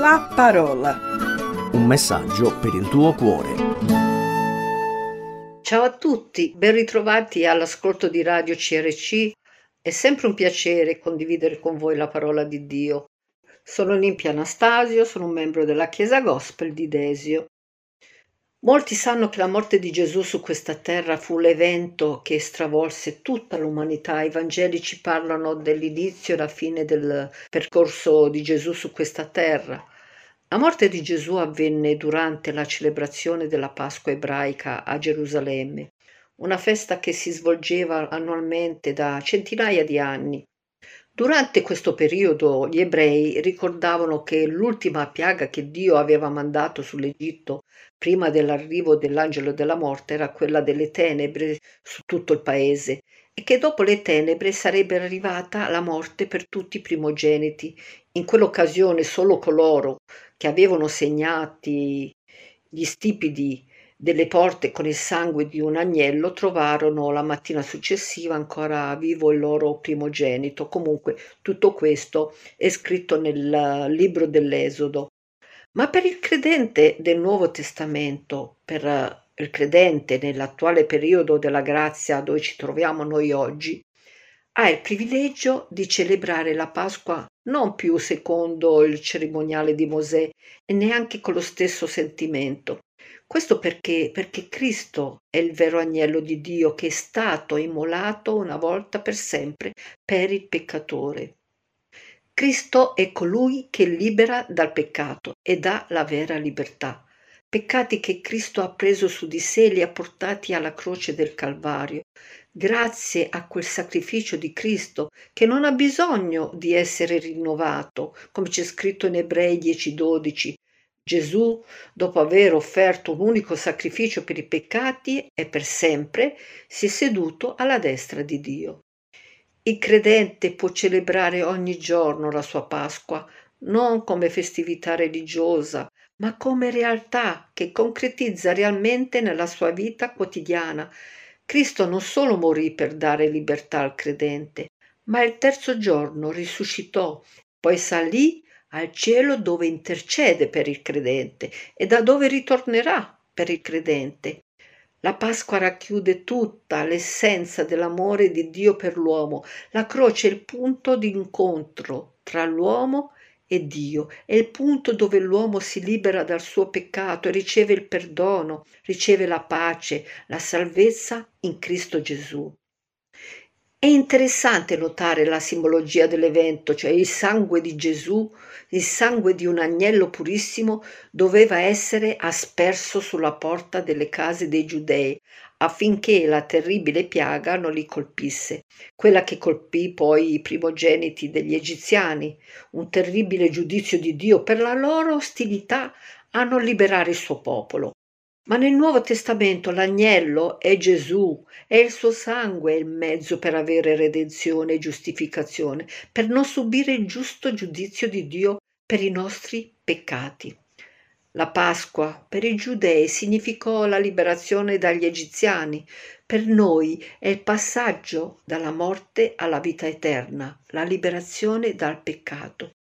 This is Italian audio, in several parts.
La parola. Un messaggio per il tuo cuore. Ciao a tutti, ben ritrovati all'ascolto di Radio CRC. È sempre un piacere condividere con voi la parola di Dio. Sono Olimpia Anastasio, sono un membro della Chiesa Gospel di Desio. Molti sanno che la morte di Gesù su questa terra fu l'evento che stravolse tutta l'umanità. I Vangeli ci parlano dell'inizio e la fine del percorso di Gesù su questa terra. La morte di Gesù avvenne durante la celebrazione della Pasqua ebraica a Gerusalemme, una festa che si svolgeva annualmente da centinaia di anni. Durante questo periodo gli ebrei ricordavano che l'ultima piaga che Dio aveva mandato sull'Egitto prima dell'arrivo dell'angelo della morte era quella delle tenebre su tutto il paese e che dopo le tenebre sarebbe arrivata la morte per tutti i primogeniti. In quell'occasione solo coloro che avevano segnati gli stipiti delle porte con il sangue di un agnello trovarono la mattina successiva ancora vivo il loro primogenito. Comunque tutto questo è scritto nel libro dell'Esodo. Ma per il credente del Nuovo Testamento, per il credente nell'attuale periodo della grazia dove ci troviamo noi oggi, ha il privilegio di celebrare la Pasqua non più secondo il cerimoniale di Mosè e neanche con lo stesso sentimento. Questo perché Cristo è il vero agnello di Dio che è stato immolato una volta per sempre per il peccatore. Cristo è colui che libera dal peccato e dà la vera libertà. Peccati che Cristo ha preso su di sé e li ha portati alla croce del Calvario. Grazie a quel sacrificio di Cristo che non ha bisogno di essere rinnovato, come c'è scritto in Ebrei 10:12. Gesù, dopo aver offerto un unico sacrificio per i peccati e per sempre, si è seduto alla destra di Dio. Il credente può celebrare ogni giorno la sua Pasqua, non come festività religiosa, ma come realtà che concretizza realmente nella sua vita quotidiana. Cristo non solo morì per dare libertà al credente, ma il terzo giorno risuscitò, poi salì al cielo dove intercede per il credente e da dove ritornerà per il credente. La Pasqua racchiude tutta l'essenza dell'amore di Dio per l'uomo. La croce è il punto di incontro tra l'uomo e Dio, è il punto dove l'uomo si libera dal suo peccato e riceve il perdono, riceve la pace, la salvezza in Cristo Gesù. È interessante notare la simbologia dell'evento, cioè il sangue di Gesù, il sangue di un agnello purissimo doveva essere asperso sulla porta delle case dei Giudei affinché la terribile piaga non li colpisse, quella che colpì poi i primogeniti degli egiziani, un terribile giudizio di Dio per la loro ostilità a non liberare il suo popolo. Ma nel Nuovo Testamento l'agnello è Gesù, è il suo sangue il mezzo per avere redenzione e giustificazione, per non subire il giusto giudizio di Dio per i nostri peccati. La Pasqua per i giudei significò la liberazione dagli egiziani, per noi è il passaggio dalla morte alla vita eterna, la liberazione dal peccato.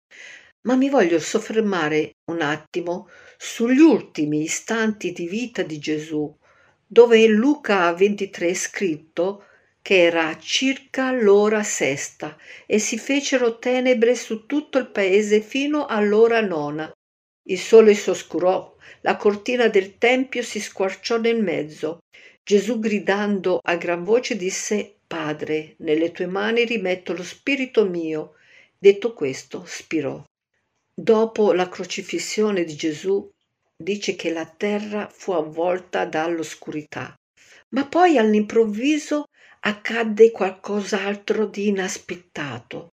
Ma mi voglio soffermare un attimo sugli ultimi istanti di vita di Gesù, dove in Luca 23 è scritto che era circa l'ora sesta e si fecero tenebre su tutto il paese fino all'ora nona. Il sole si oscurò, la cortina del tempio si squarciò nel mezzo. Gesù gridando a gran voce disse: Padre, nelle tue mani rimetto lo spirito mio. Detto questo, spirò. Dopo la crocifissione di Gesù, dice che la terra fu avvolta dall'oscurità, ma poi all'improvviso accadde qualcos'altro di inaspettato.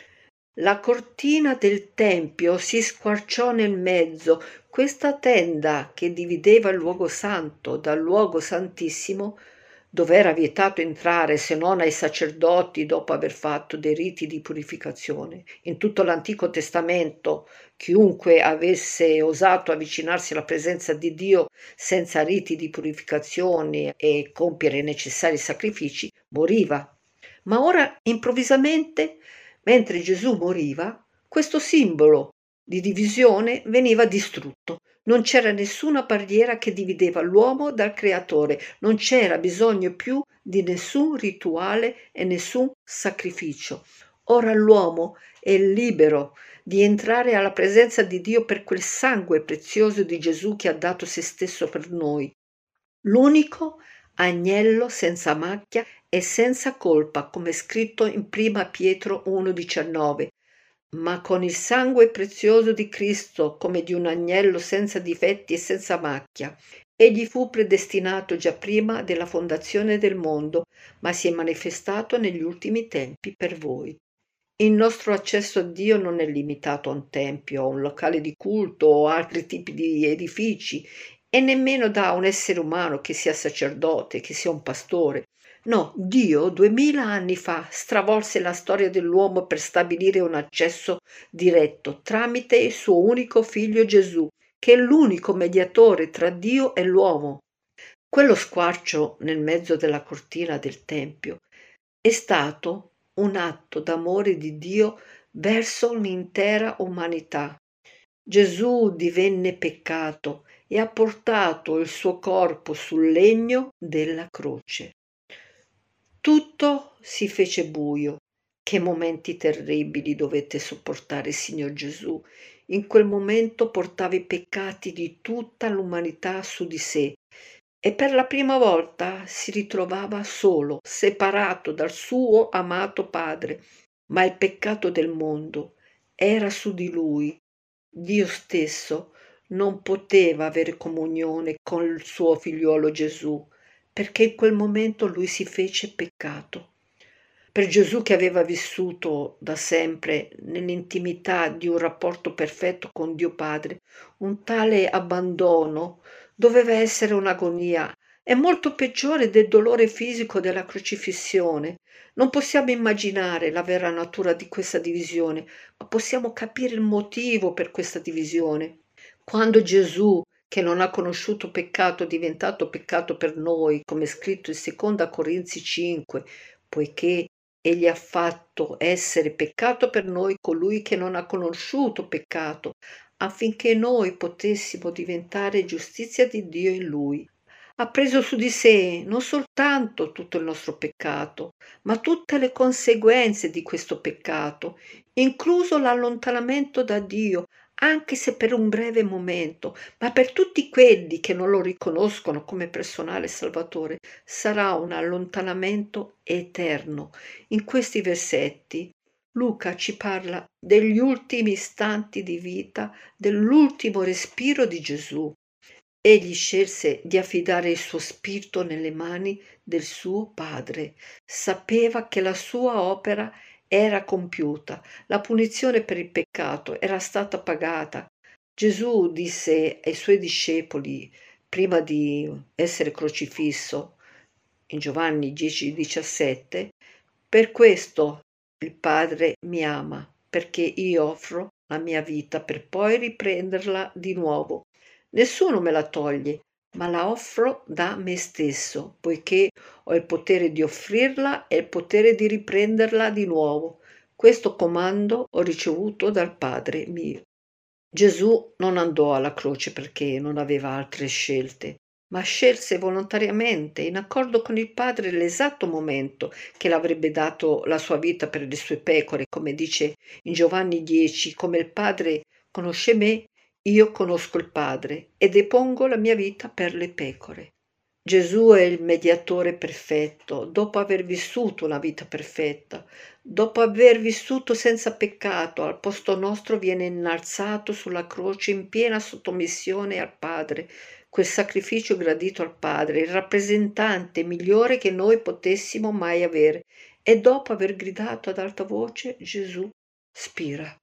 La cortina del tempio si squarciò nel mezzo, questa tenda che divideva il luogo santo dal luogo santissimo, dove era vietato entrare se non ai sacerdoti dopo aver fatto dei riti di purificazione. In tutto l'Antico Testamento chiunque avesse osato avvicinarsi alla presenza di Dio senza riti di purificazione e compiere i necessari sacrifici moriva. Ma ora improvvisamente, mentre Gesù moriva, questo simbolo di divisione veniva distrutto. Non c'era nessuna barriera che divideva l'uomo dal creatore, non c'era bisogno più di nessun rituale e nessun sacrificio. Ora l'uomo è libero di entrare alla presenza di Dio per quel sangue prezioso di Gesù che ha dato se stesso per noi. L'unico agnello senza macchia e senza colpa, come è scritto in Prima Pietro 1,19. Ma con il sangue prezioso di Cristo, come di un agnello senza difetti e senza macchia. Egli fu predestinato già prima della fondazione del mondo, ma si è manifestato negli ultimi tempi per voi. Il nostro accesso a Dio non è limitato a un tempio, a un locale di culto o altri tipi di edifici, e nemmeno da un essere umano, che sia sacerdote, che sia un pastore. No, Dio 2000 anni fa stravolse la storia dell'uomo per stabilire un accesso diretto tramite il suo unico figlio Gesù, che è l'unico mediatore tra Dio e l'uomo. Quello squarcio nel mezzo della cortina del Tempio è stato un atto d'amore di Dio verso l'intera umanità. Gesù divenne peccato e ha portato il suo corpo sul legno della croce. Tutto si fece buio. Che momenti terribili dovette sopportare, Signor Gesù. In quel momento portava i peccati di tutta l'umanità su di sé e per la prima volta si ritrovava solo, separato dal suo amato Padre. Ma il peccato del mondo era su di lui. Dio stesso non poteva avere comunione con il suo figliuolo Gesù, perché in quel momento lui si fece peccato. Per Gesù, che aveva vissuto da sempre nell'intimità di un rapporto perfetto con Dio Padre, un tale abbandono doveva essere un'agonia. È molto peggiore del dolore fisico della crocifissione. Non possiamo immaginare la vera natura di questa divisione, ma possiamo capire il motivo per questa divisione. Quando Gesù, che non ha conosciuto peccato, è diventato peccato per noi, come è scritto in 2 Corinzi 5, poiché egli ha fatto essere peccato per noi colui che non ha conosciuto peccato, affinché noi potessimo diventare giustizia di Dio in lui. Ha preso su di sé non soltanto tutto il nostro peccato, ma tutte le conseguenze di questo peccato, incluso l'allontanamento da Dio, anche se per un breve momento, ma per tutti quelli che non lo riconoscono come personale Salvatore, sarà un allontanamento eterno. In questi versetti Luca ci parla degli ultimi istanti di vita, dell'ultimo respiro di Gesù. Egli scelse di affidare il suo spirito nelle mani del suo Padre. Sapeva che la sua opera era compiuta, la punizione per il peccato era stata pagata. Gesù disse ai suoi discepoli, prima di essere crocifisso, in Giovanni 10,17, per questo il Padre mi ama, perché io offro la mia vita per poi riprenderla di nuovo. Nessuno me la toglie, ma la offro da me stesso, poiché ho il potere di offrirla e il potere di riprenderla di nuovo. Questo comando ho ricevuto dal Padre mio. Gesù non andò alla croce perché non aveva altre scelte, ma scelse volontariamente, in accordo con il Padre, l'esatto momento che l'avrebbe dato la sua vita per le sue pecore, come dice in Giovanni 10, come il Padre conosce me, io conosco il Padre e depongo la mia vita per le pecore. Gesù è il mediatore perfetto, dopo aver vissuto una vita perfetta, dopo aver vissuto senza peccato, al posto nostro viene innalzato sulla croce in piena sottomissione al Padre, quel sacrificio gradito al Padre, il rappresentante migliore che noi potessimo mai avere, e dopo aver gridato ad alta voce, Gesù spira.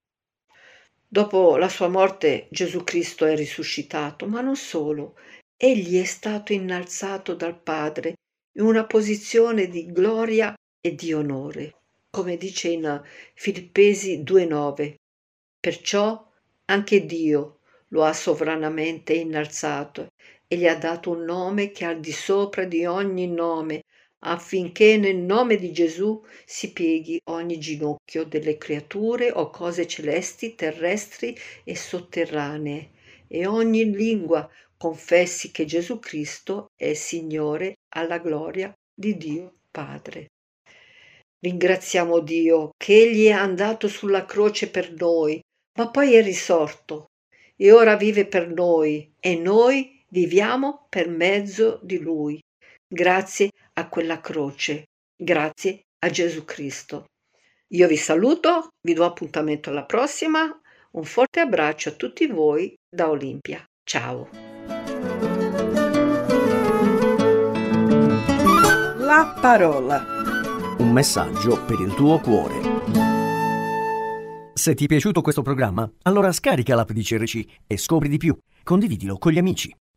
Dopo la sua morte Gesù Cristo è risuscitato, ma non solo. Egli è stato innalzato dal Padre in una posizione di gloria e di onore, come dice in Filippesi 2,9. Perciò anche Dio lo ha sovranamente innalzato e gli ha dato un nome che è al di sopra di ogni nome, affinché nel nome di Gesù si pieghi ogni ginocchio delle creature o cose celesti, terrestri e sotterranee, e ogni lingua confessi che Gesù Cristo è Signore, alla gloria di Dio Padre. Ringraziamo Dio che Egli è andato sulla croce per noi, ma poi è risorto e ora vive per noi e noi viviamo per mezzo di Lui. Grazie a quella croce, grazie a Gesù Cristo. Io vi saluto, vi do appuntamento alla prossima. Un forte abbraccio a tutti voi da Olimpia. Ciao. La parola. Un messaggio per il tuo cuore. Se ti è piaciuto questo programma, allora scarica l'app di CRC e scopri di più. Condividilo con gli amici.